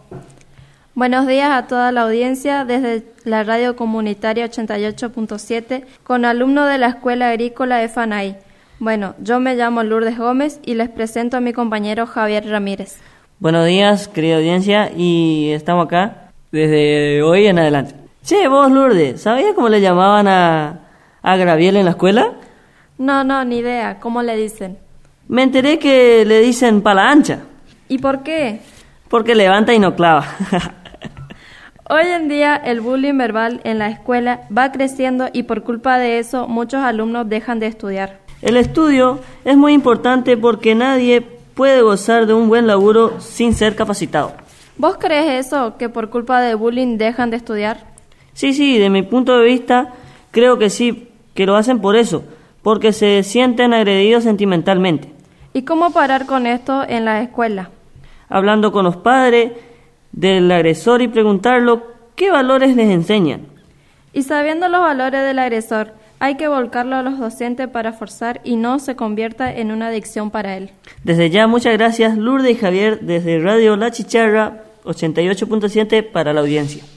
Buenos días a toda la audiencia desde la radio comunitaria 88.7 con alumnos de la Escuela Agrícola de Fanay. Bueno, yo me llamo Lourdes Gómez y les presento a mi compañero Javier Ramírez. Buenos días, querida audiencia, y estamos acá desde hoy en adelante. Che, vos Lourdes, ¿sabías cómo le llamaban a Graviel en la escuela? No, ni idea. ¿Cómo le dicen? Me enteré que le dicen pala ancha. ¿Y por qué? Porque levanta y no clava. Hoy en día el bullying verbal en la escuela va creciendo y por culpa de eso muchos alumnos dejan de estudiar. El estudio es muy importante porque nadie puede gozar de un buen laburo sin ser capacitado. ¿Vos crees eso, que por culpa de bullying dejan de estudiar? Sí, de mi punto de vista creo que sí, que lo hacen por eso, porque se sienten agredidos sentimentalmente. ¿Y cómo parar con esto en la escuela? Hablando con los padres del agresor y preguntarlo qué valores les enseñan. Y sabiendo los valores del agresor, hay que volcarlo a los docentes para forzar y no se convierta en una adicción para él. Desde ya, muchas gracias Lourdes y Javier desde Radio La Chicharra 88.7 para la audiencia.